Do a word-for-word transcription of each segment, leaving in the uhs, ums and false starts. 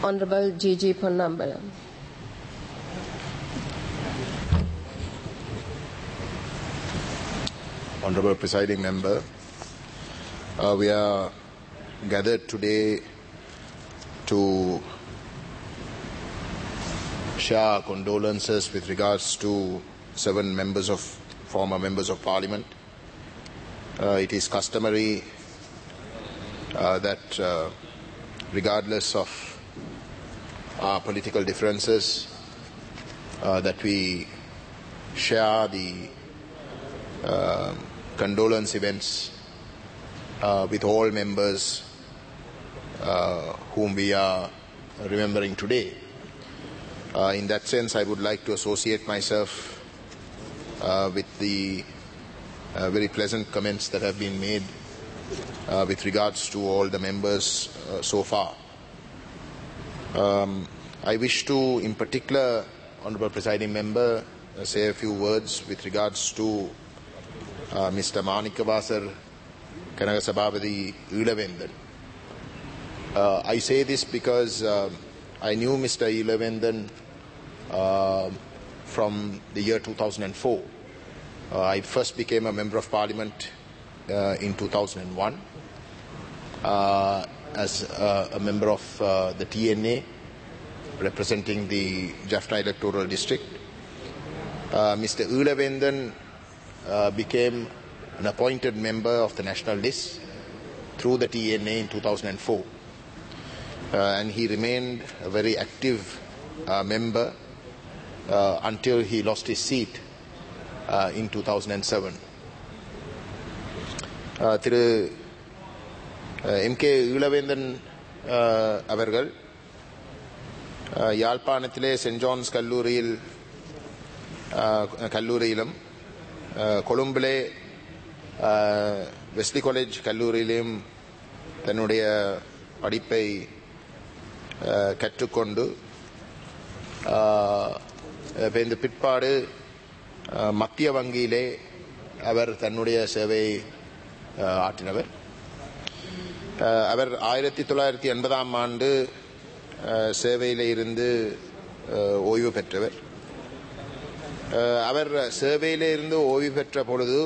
Honorable G G Ponnambalam. Honorable Presiding Member, uh, we are gathered today to share our condolences with regards to seven members of former members of Parliament. Uh, it is customary uh, that uh, regardless of our political differences, uh, that we share the uh, condolence events uh, with all members uh, whom we are remembering today. Uh, in that sense, I would like to associate myself uh, with the uh, very pleasant comments that have been made uh, with regards to all the members uh, so far. Um, I wish to, in particular, Honourable Presiding Member, uh, say a few words with regards to uh, Mister Manikawasar Kanagasabhavadi Ilavendan. Uh, I say this because uh, I knew Mister Ilavendan uh, from the year two thousand four. Uh, I first became a Member of Parliament uh, in two thousand one uh, as uh, a member of uh, the T N A representing the Jaffna electoral district. Uh, Mister Ilavendan uh, became an appointed member of the national list through the T N A in two thousand four. Uh, and he remained a very active uh, member uh, until he lost his seat uh, in two thousand seven. Uh, Thiru M K Ilavendan uh, avargal யாழ்ப்பாணத்திலே Saint John's கல்லூரியில் கல்லூரியிலும் கொழும்பிலே Wesley college கல்லூரியிலும் தன்னுடைய படிப்பை கற்றுக்கொண்டு இந்த பிற்பாடு மத்திய வங்கியிலே அவர் தன்னுடைய சேவையை ஆற்றினவர். அவர் ஆயிரத்தி தொள்ளாயிரத்தி எண்பதாம் ஆண்டு சேவையில் இருந்து ஓய்வு பெற்றவர். அவர் சேவையில் இருந்து ஓய்வு பெற்ற பொழுது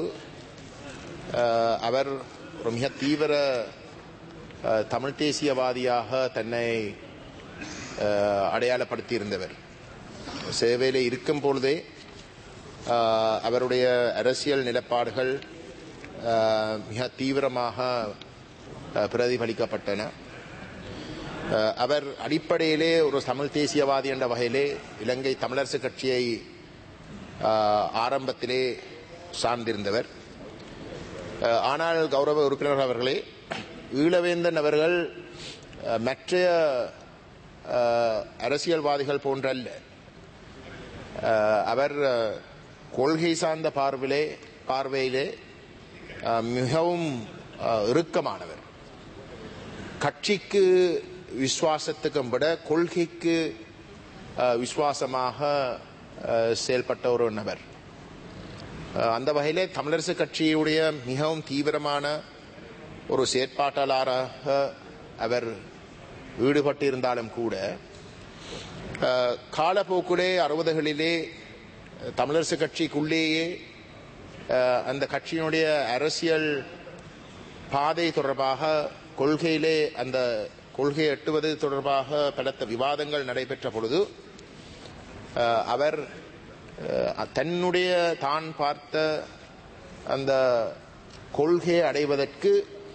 அவர் ஒரு மிக தீவிர தமிழ் தேசியவாதியாக தன்னை அடையாளப்படுத்தி இருந்தவர். சேவையில் இருக்கும் பொழுதே அவருடைய அரசியல் நிலைப்பாடுகள் மிக தீவிரமாக பிரதிபலிக்கப்பட்டன. அவர் அடிப்படையிலே ஒரு தமிழ் தேசியவாதி என்ற வகையிலே இலங்கை தமிழரசு கட்சியை ஆரம்பத்திலே சார்ந்திருந்தவர். ஆனால் கௌரவ உறுப்பினர் அவர்களே, ஈழவேந்தன் அவர்கள் மற்ற அரசியல்வாதிகள் போன்றல்ல. அவர் கொள்கை சார்ந்த பார்வையிலே பார்வையிலே மிகவும் இறுக்கமானவர். கட்சிக்கு விசுவாசத்துக்கும் விட கொள்கைக்கு விசுவாசமாக செயல்பட்ட ஒரு நபர். அந்த வகையிலே தமிழரசு கட்சியுடைய மிகவும் தீவிரமான ஒரு செயற்பாட்டாளராக அவர் ஈடுபட்டிருந்தாலும் கூட காலப்போக்கிலே அறுபதுகளிலே தமிழரசு கட்சிக்குள்ளேயே அந்த கட்சியினுடைய அரசியல் பாதை தொடர்பாக கொள்கையிலே அந்த கொள்கை எட்டுவது தொடர்பாக பலத்த விவாதங்கள் நடைபெற்ற பொழுது அவர் தன்னுடைய தான் பார்த்த அந்த கொள்கையை அடைவதற்கு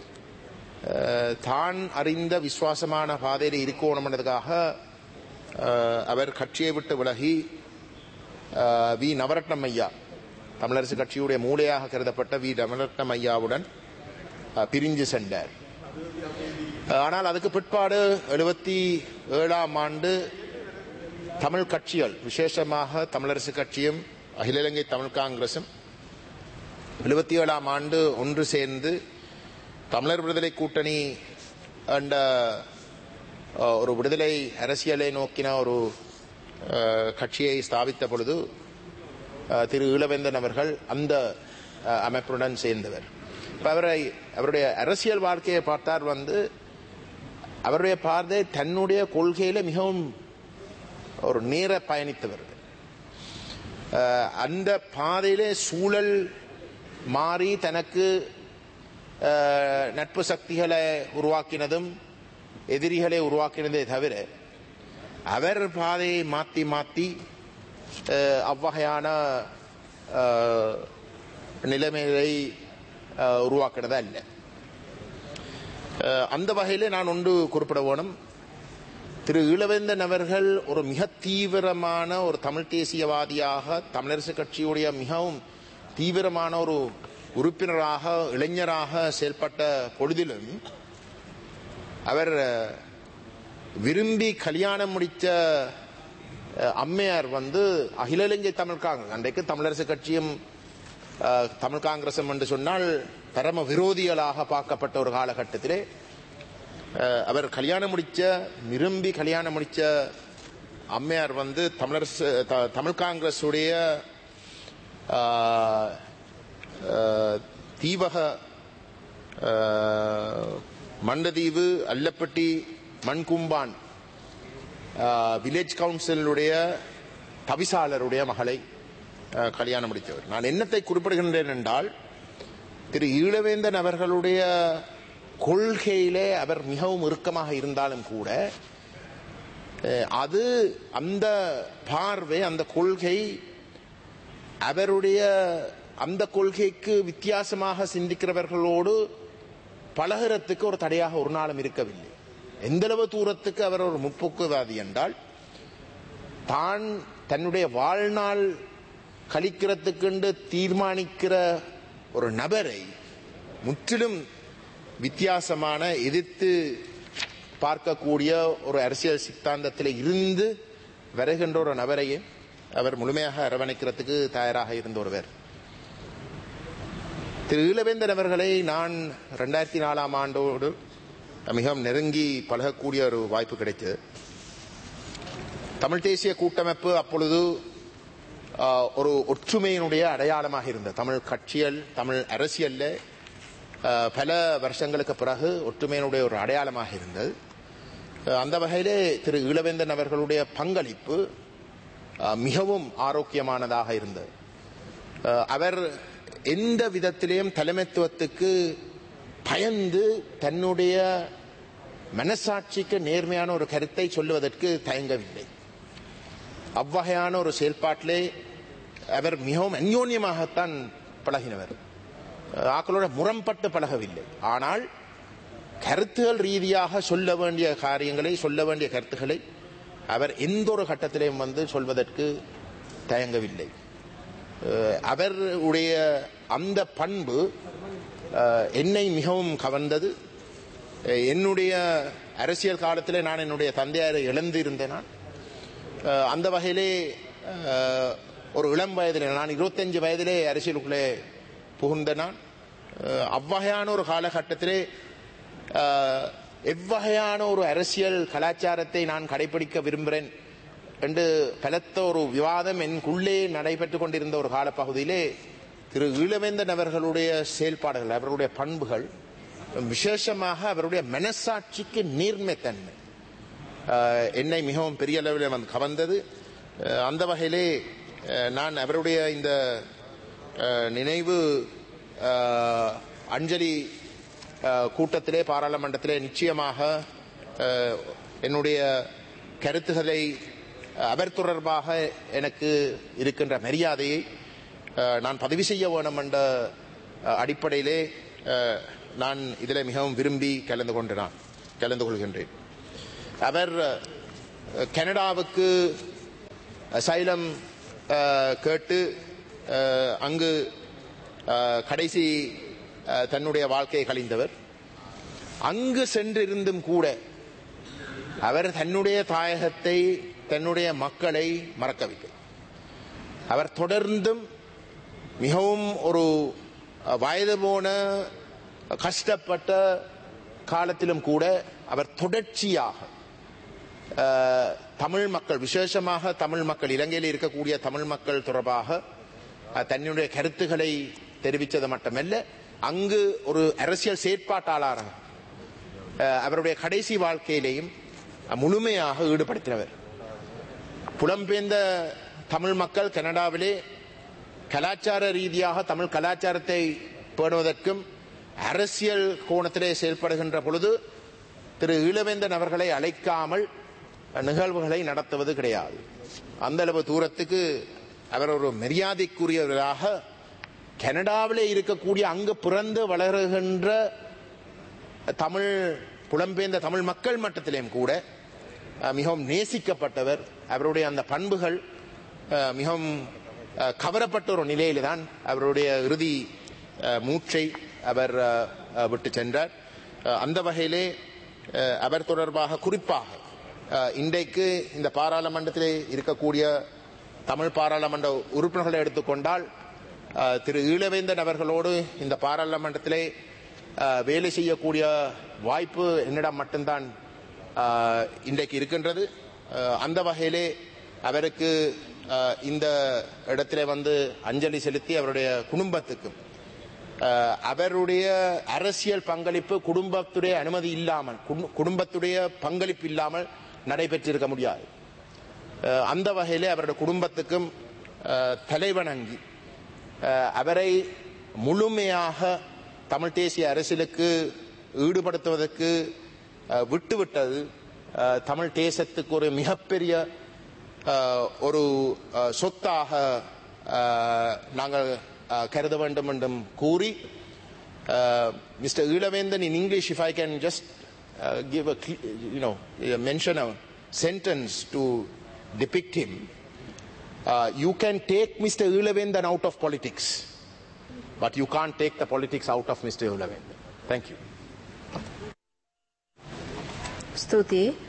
தான் அறிந்த விசுவாசமான பாதையில் இருக்கணும் என்பதற்காக அவர் கட்சியை விட்டு விலகி வி நவரட்னம் ஐயா, தமிழரசு கட்சியுடைய மூளையாக கருதப்பட்ட வி நவரட்னம் ஐயாவுடன் பிரிஞ்சு சென்றார். ஆனால் அதுக்கு பிற்பாடு எழுபத்தி ஏழாம் ஆண்டு தமிழ் கட்சிகள், விசேஷமாக தமிழரசு கட்சியும் அகில இலங்கை தமிழ் காங்கிரசும் எழுபத்தி ஏழாம் ஆண்டு ஒன்று சேர்ந்து தமிழர் விடுதலை கூட்டணி என்ற ஒரு விடுதலை அரசியலை நோக்கின ஒரு கட்சியை ஸ்தாபித்த பொழுது திரு ஈழவேந்தன் அவர்கள் அந்த அமைப்புடன் சேர்ந்தவர். அவரை அவருடைய அரசியல் வாழ்க்கையை பார்த்தார் வந்து அவருடைய பார்வை தன்னுடைய கொள்கையில மிகவும் ஒரு நேர பயணித்தவர்கள். அந்த பாதையிலே சூழல் மாறி தனக்கு நட்பு சக்திகளை உருவாக்கினதும் எதிரிகளை உருவாக்கினதே தவிர அவர் பாதையை மாற்றி மாற்றி அவ்வகையான நிலைமைகளை உருவாக்கினதா இல்லை. அந்த வகையில் நான் ஒன்று குறிப்பிட வேணும். திரு ஈழவேந்தன் அவர்கள் ஒரு மிக தீவிரமான ஒரு தமிழ் தேசியவாதியாக, தமிழரசு கட்சியுடைய மிகவும் தீவிரமான ஒரு உறுப்பினராக, இளைஞராக செயல்பட்ட பொழுதிலும் அவர் விரும்பி கல்யாணம் முடித்த அம்மையார் வந்து அகில இலங்கை தமிழ் காங்கிரஸ், அன்றைக்கு தமிழரசு கட்சியும் தமிழ் காங்கிரசும் என்று சொன்னால் பரம விரோதிகளாக பார்க்கப்பட்ட ஒரு காலகட்டத்திலே அவர் கல்யாணம் முடிச்ச விரும்பி கல்யாணம் முடிச்ச அம்மையார் வந்து தமிழரசு தமிழ் காங்கிரசுடைய தீவக மண்டதீவு அல்லப்பட்டி மண்கும்பான் வில்லேஜ் கவுன்சிலுடைய தவிசாளருடைய மகளை கல்யாணம் முடித்தவர். நான் என்னத்தை குறிப்பிடுகின்றேன் என்றால், திரு ஈழவேந்தன் அவர்களுடைய கொள்கையிலே அவர் மிகவும் இறுக்கமாக இருந்தாலும் கூட அது அந்த பார்வை, அந்த கொள்கை அவருடைய அந்த கொள்கைக்கு வித்தியாசமாக சிந்திக்கிறவர்களோடு பழகிறதுக்கு ஒரு தடையாக ஒரு நாளும் இருக்கவில்லை. எந்தளவு தூரத்துக்கு அவர் ஒரு முற்போக்குவாதி என்றால், தான் தன்னுடைய வாழ்நாள் கழிக்கிறதுக்கு தீர்மானிக்கிற ஒரு நபரை முற்றிலும் வித்தியாசமான எதிர்த்து பார்க்கக்கூடிய ஒரு அரசியல் சித்தாந்தத்தில் இருந்து வருகின்ற ஒரு நபரையே அவர் முழுமையாக அரவணைக்கிறதுக்கு தயாராக இருந்த ஒருவர். திரு ஈழவேந்தன் அவர்களை நான் ரெண்டாயிரத்தி நாலாம் ஆண்டோடு மிகவும் நெருங்கி பழகக்கூடிய ஒரு வாய்ப்பு கிடைத்தது. தமிழ் தேசிய கூட்டமைப்பு அப்பொழுது ஒரு ஒற்றுமையினுடைய அடையாளமாக இருந்தது. தமிழ் கட்சிகள், தமிழ் அரசியல்ல பல வருஷங்களுக்கு பிறகு ஒற்றுமையினுடைய ஒரு அடையாளமாக இருந்தது. அந்த வகையிலே திரு ஈழவேந்தன் அவர்களுடைய பங்களிப்பு மிகவும் ஆரோக்கியமானதாக இருந்தது. அவர் எந்த விதத்திலேயும் தலைமைத்துவத்துக்கு பயந்து தன்னுடைய மனசாட்சிக்கு நேர்மையான ஒரு கருத்தை சொல்லுவதற்கு தயங்கவில்லை. அவ்வகையான ஒரு செயல்பாட்டிலே அவர் மிகவும் அந்யோன்யமாகத்தான் பழகினவர். ஆக்களோட முரண்பட்டு பழகவில்லை. ஆனால் கருத்துகள் ரீதியாக சொல்ல வேண்டிய காரியங்களை, சொல்ல வேண்டிய கருத்துக்களை அவர் எந்த ஒரு கட்டத்திலையும் வந்து சொல்வதற்கு தயங்கவில்லை. அவருடைய அந்த பண்பு என்னை மிகவும் கவர்ந்தது. என்னுடைய அரசியல் காலத்திலே நான் என்னுடைய தந்தையாரை இழந்து இருந்தேன். நான் அந்த வகையிலே ஒரு இளம் வயதிலே, நான் இருபத்தஞ்சு வயதிலே அரசியலுக்குள்ளே புகுந்த நான் அவ்வகையான ஒரு காலகட்டத்திலே எவ்வகையான ஒரு அரசியல் கலாச்சாரத்தை நான் கடைபிடிக்க விரும்புகிறேன் என்று பலத்த ஒரு விவாதம் எனக்குள்ளே நடைபெற்றுக் கொண்டிருந்த ஒரு காலப்பகுதியிலே திரு ஈழவேந்தன் அவர்களுடைய செயல்பாடுகள், அவர்களுடைய பண்புகள், விசேஷமாக அவருடைய மனசாட்சிக்கு நேர்மைத்தன்மை என்னை மிகவும் பெரிய அளவில் வந்து கவர்ந்தது. அந்த வகையிலே நான் அவருடைய இந்த நினைவு அஞ்சலி கூட்டத்திலே, பாராளுமன்றத்திலே நிச்சயமாக என்னுடைய கருத்துக்களை, அவர் தொடர்பாக எனக்கு இருக்கின்ற மரியாதையை நான் பதிவு செய்ய வேணும் என்ற அடிப்படையிலே நான் இதில் மிகவும் விரும்பி கலந்து கொண்டு நான் கலந்து கொள்கின்றேன். அவர் கனடாவுக்கு அசைலம் கேட்டு அங்கு கடைசி தன்னுடைய வாழ்க்கையை கழிந்தவர். அங்கு சென்றிருந்தும் கூட அவர் தன்னுடைய தாயகத்தை, தன்னுடைய மக்களை மறக்கவில்லை. அவர் தொடர்ந்தும் மிகவும் ஒரு வயது போன கஷ்டப்பட்ட காலத்திலும் கூட அவர் தொடர்ச்சியாக தமிழ் மக்கள், விசேஷமாக தமிழ் மக்கள், இலங்கையில் இருக்கக்கூடிய தமிழ் மக்கள் தொடர்பாக தன்னுடைய கருத்துக்களை தெரிவித்தது மட்டுமல்ல, அங்கு ஒரு அரசியல் செயற்பாட்டாளராக அஹ், அவருடைய கடைசி வாழ்க்கையிலேயும் முழுமையாக ஈடுபடுத்தினவர். புலம்பெயர்ந்த தமிழ் மக்கள் கனடாவிலே கலாச்சார ரீதியாக தமிழ் கலாச்சாரத்தை பேணுவதற்கும் அரசியல் கோணத்திலே செயல்படுகின்ற பொழுது திரு ஈழவேந்தன் அவர்களை அழைக்காமல் நிகழ்வுகளை நடத்துவது கிடையாது. அந்த அளவு தூரத்துக்கு அவர் ஒரு மரியாதைக்குரியவராக கனடாவிலே இருக்கக்கூடிய அங்கு பிறந்து வளருகின்ற தமிழ் புலம்பெயர்ந்த தமிழ் மக்கள் மட்டத்திலேயும் கூட மிகவும் நேசிக்கப்பட்டவர். அவருடைய அந்த பண்புகள் மிகவும் கவரப்பட்ட ஒரு நிலையில்தான் தான் அவருடைய இறுதி மூச்சை அவர் விட்டு சென்றார். அந்த வகையிலே அவர் தொடர்பாக குறிப்பாக இன்றைக்கு இந்த பாராளுமன்றத்திலே இருக்கக்கூடிய தமிழ் பாராளுமன்ற உறுப்பினர்களை எடுத்துக்கொண்டால் திரு ஈழவேந்தன் அவர்களோடு இந்த பாராளுமன்றத்திலே வேலை செய்யக்கூடிய வாய்ப்பு என்னிடம் மட்டும்தான் இன்றைக்கு இருக்கின்றது. அந்த வகையிலே அவருக்கு இந்த இடத்திலே வந்து அஞ்சலி செலுத்தி அவருடைய குடும்பத்துக்கும் அவருடைய அரசியல் பங்களிப்பு குடும்பத்துடைய அனுமதி இல்லாமல் குடும்பத்துடைய பங்களிப்பு இல்லாமல் நடைபெற்றிருக்க முடியாது. அந்த வகையிலே அவருடைய குடும்பத்துக்கும் தலைவணங்கி அவரை முழுமையாக தமிழ் தேசிய அரசியலுக்கு ஈடுபடுத்துவதற்கு விட்டுவிட்டது தமிழ் தேசத்துக்கு ஒரு மிகப்பெரிய ஒரு சொத்தாக நாங்கள் கருத வேண்டும் என்றும் கூறி mister Eelavendan in English, if I can just uh, give a you know mention a sentence to depict him. Uh, you can take Mister Ilavendan out of politics, but you can't take the politics out of Mister Ilavendan. Thank you. Stuti.